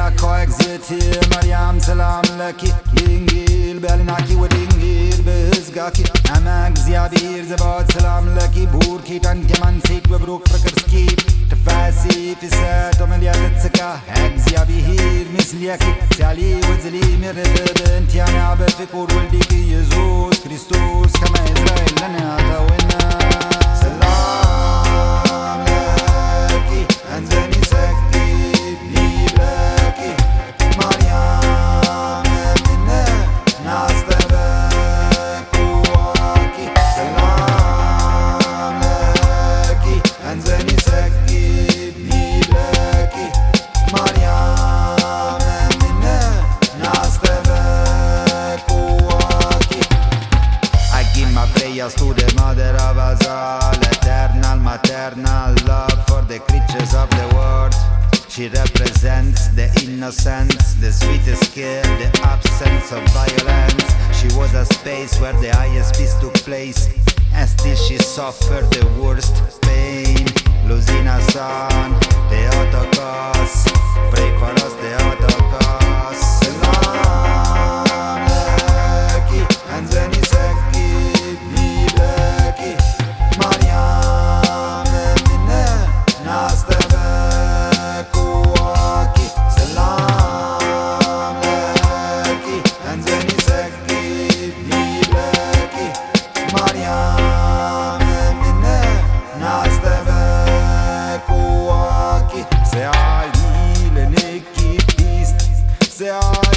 Ka egziti Maryam selam leki Dingil belinaki و dingil بزگاکی اما እግዚአብሔር زباد سلام لکی بورکی تنك من سيك ببروك فكر سكيب تفاسي في سات ومليات تسكا እግዚአብሔር مثليكي سالي وزلي مرتب انت انا بفكر ولدك يزوس كريستوس كما إسرائيل لنا تونا سلام لكي أنزني سكيب لي لكي مريم منا ناس تبكواكي سلام لكي أنزني سكيب لي لكي مريم منا ناس تبكواكي I give my prayers to the mother of us all, eternal, maternal love for the creatures of the world. She represents the innocence, the sweetest care, the absence of violence. She was a space where the highest peace took place, and still she suffered the worst pain. Losing a son, the Holocaust. Pray for us, the Holocaust. Selam leki, Anzeni sekib li leki, Maryam emine nas tebekuaki. Selam leki, Anzeni sekib li leki, Maryam emine nas tebekuaki. Se ai le nekipist, se ai